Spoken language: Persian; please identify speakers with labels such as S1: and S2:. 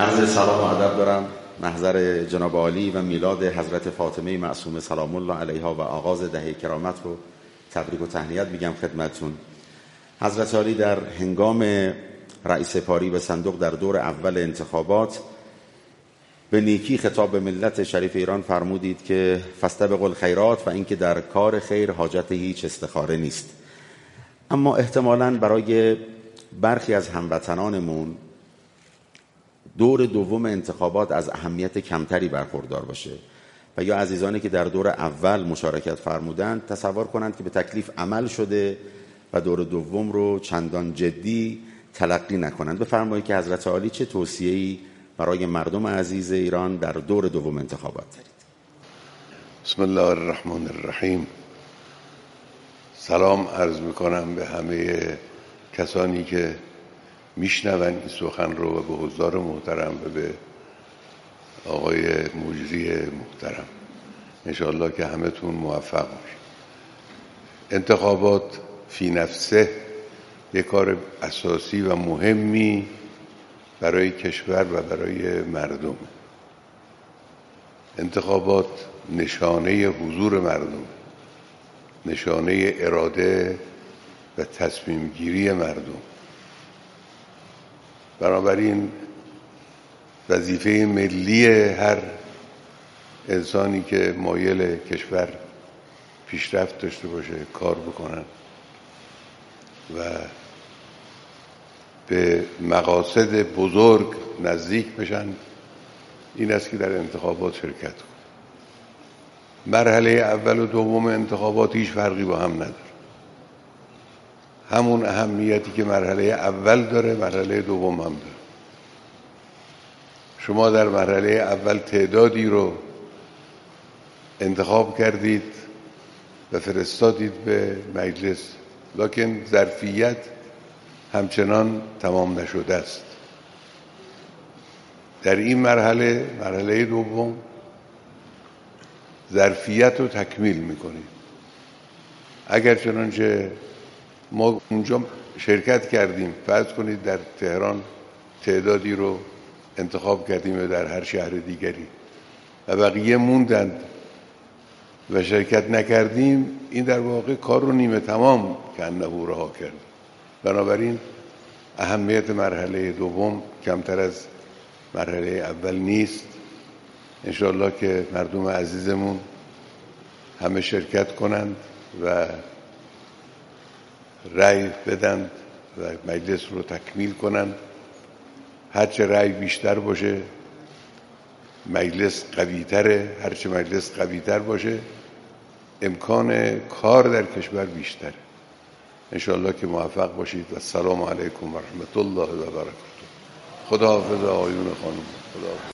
S1: عرض سلام و ادب دارم محضر جناب عالی و میلاد حضرت فاطمه معصومه سلام الله علیها و آغاز دهه کرامت رو تبریک و تهنیت میگم خدمتتون. حضرت عالی در هنگام رئیس سپاری به صندوق در دور اول انتخابات به نیکی خطاب به ملت شریف ایران فرمودید که فاستبقوا الخیرات و اینکه در کار خیر حاجت هیچ استخاره نیست. اما احتمالاً برای برخی از هموطنانمون دور دوم انتخابات از اهمیت کمتری برخوردار باشه و یا عزیزانی که در دور اول مشارکت فرمودند تصور کنند که به تکلیف عمل شده و دور دوم رو چندان جدی تلقی نکنند. بفرمایید که حضرت عالی چه توصیه‌ای برای مردم عزیز ایران در دور دوم انتخابات دارید؟
S2: بسم الله الرحمن الرحیم. سلام عرض میکنم به همه کسانی که میشنون این سخن رو و به حضار محترم و به آقای مجری محترم. انشاءالله که همتون موفق باشید. انتخابات فی نفسه یک کار اساسی و مهمی برای کشور و برای مردم. انتخابات نشانه حضور مردم، نشانه اراده و تصمیم گیری مردم. بنابراین وظیفه ملی هر انسانی که مایل کشور پیشرفت داشته باشه کار بکنن و به مقاصد بزرگ نزدیک بشن این است که در انتخابات شرکت کنن. مرحله اول و دوم انتخابات هیچ فرقی با هم نداره. همون اهمیتی که مرحله اول داره مرحله دوم هم داره. شما در مرحله اول تعدادی رو انتخاب کردید و فرستادید به مجلس، لکن ظرفیت همچنان تمام نشده است. در این مرحله دوم ظرفیت رو تکمیل میکنید. اگر چنانچه ما اونجا شرکت کردیم، فرض کنید در تهران تعدادی رو انتخاب کردیم در هر شهر دیگری و بقیه موندند و شرکت نکردیم، این در واقع کار رو نیمه تمام کانه رها کرد. بنابراین اهمیت مرحله دوم کمتر از مرحله اول نیست. انشاءالله که مردم عزیزمون همه شرکت کنند و رأی بدند و مجلس رو تکمیل کنند. هرچه رأی بیشتر باشه مجلس قوی‌تره، هرچه مجلس قوی‌تر باشه امکان کار در کشور بیشتره. انشاءالله که موفق باشید و السلام علیکم و رحمت الله و برکاته. خداحافظ آقایون خانم. خداحافظ.